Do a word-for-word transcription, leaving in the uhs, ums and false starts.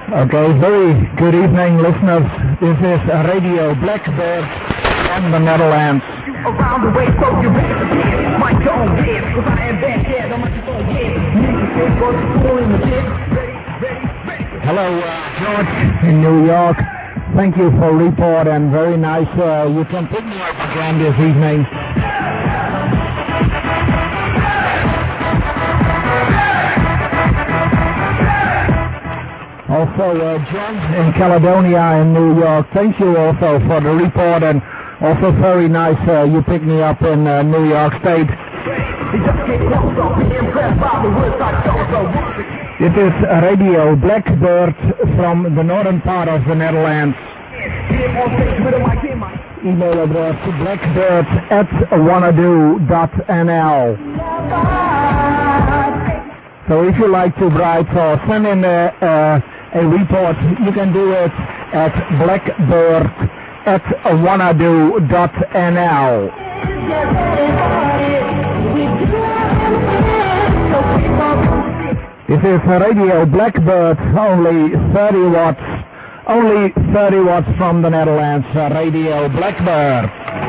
Okay, very good evening, listeners. This is Radio Blackbird from the Netherlands. Around the way, so you ready to get my own head. Cause I am back here, I'm like, oh yeah. Go to school in the pit. Ready, ready, ready. Hello, uh, George in New York. Thank you for report and very nice. Uh, you can pick me up again this evening. Also, uh, John in Caledonia in New York. Thank you also for the report and also very nice. Uh, you picked me up in uh, New York State. It is Radio Blackbird from the northern part of the Netherlands. Email address blackbird at wanadoo dot n l. So if you like to write or send in a, a, a report, you can do it at blackbird at wanadoo dot n l. This is Radio Blackbird, only thirty watts, only thirty watts from the Netherlands, Radio Blackbird.